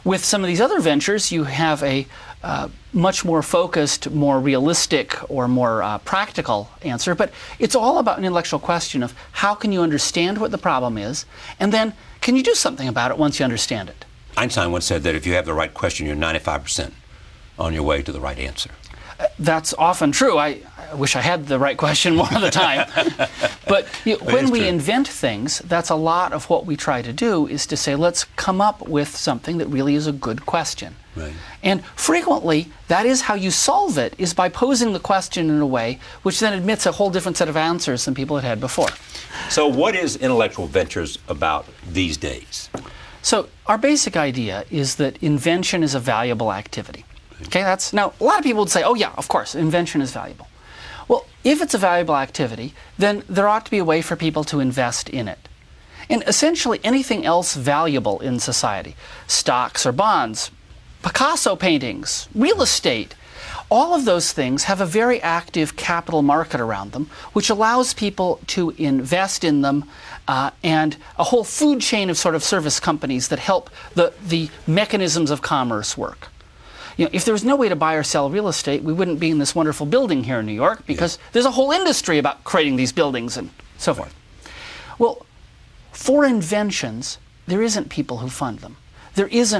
With some of these other ventures, you have a much more focused, more realistic, or more practical answer. But it's all about an intellectual question of how can you understand what the problem is, and then can you do something about it once you understand it? Einstein once said that if you have the right question, you're 95% on your way to the right answer. That's often true. I wish I had the right question more of the time. But when we invent things, that's a lot of what we try to do, is to say, let's come up with something that really is a good question. Right. And frequently, that is how you solve it, is by posing the question in a way which then admits a whole different set of answers than people had had before. So what is intellectual ventures about these days? So our basic idea is that invention is a valuable activity. Okay, now a lot of people would say, oh yeah, of course, invention is valuable. Well, if it's a valuable activity, then there ought to be a way for people to invest in it. And essentially anything else valuable in society, stocks or bonds, Picasso paintings, real estate, all of those things have a very active capital market around them, which allows people to invest in them, and a whole food chain of sort of service companies that help the mechanisms of commerce work. If there was no way to buy or sell real estate, we wouldn't be in this wonderful building here in New York, because there's a whole industry about creating these buildings and so forth. Well, for inventions, there isn't people who fund them. There isn't